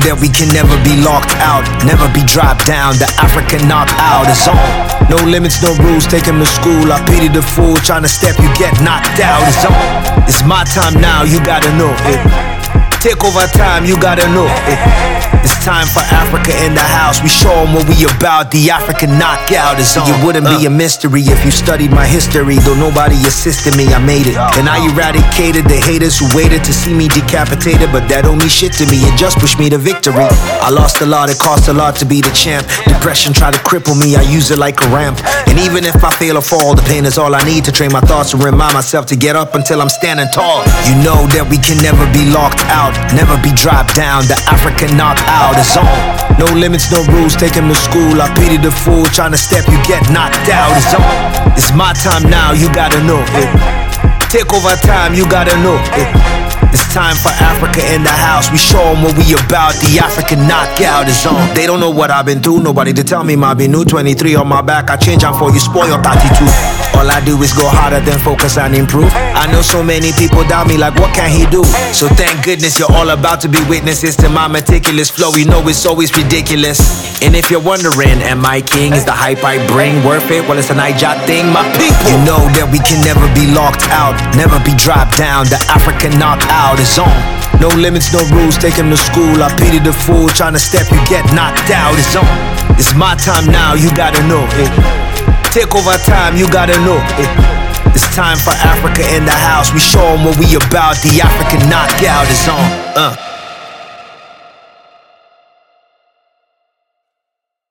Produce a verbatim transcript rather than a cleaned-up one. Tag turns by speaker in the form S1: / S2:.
S1: that we can never be locked out, never be dropped down. The African knockout is on. No limits, no rules, take him to school. I pity the fool trying to step, you get knocked out. It's on. It's my time now, you gotta know it. Take over time, you gotta know it. It's time for Africa in the house. We show them what we about. The African knockout is on. It wouldn't be a mystery if you studied my history. Though nobody assisted me, I made it. And I eradicated the haters who waited to see me decapitated. But that don't mean shit to me, it just pushed me to victory. I lost a lot, it cost a lot to be the champ. Depression tried to cripple me, I use it like a ramp. And even if I fail or fall, the pain is all I need to train my thoughts and remind myself to get up until I'm standing tall. You know that we can never be locked out, never be dropped down. The African knockout is on. No limits, no rules, take him to school. I pity the fool trying to step, you get knocked out. It's on. It's my time now, you gotta know it. Take over time, you gotta know it. It's time for Africa in the house. We show them what we about. The African knockout is on. They don't know what I've been through. Nobody to tell me my be new. twenty-three on my back, I change on for you, spoil thirty-two. All I do is go harder than focus and improve. I know so many people doubt me, like what can he do? So thank goodness you're all about to be witnesses to my meticulous flow. You know it's always ridiculous. And if you're wondering, am I king? Is the hype I bring worth it? Well, it's an I J A thing, my people. You know that we can never be locked out, never be dropped down. The African knockout is on. No limits, no rules, take him to school. I pity the fool trying to step, you get knocked out. It's on. It's my time now, you gotta know it. Take over time, you gotta know it. It's time for Africa in the house. We show them what we about. The African knockout is on. Uh.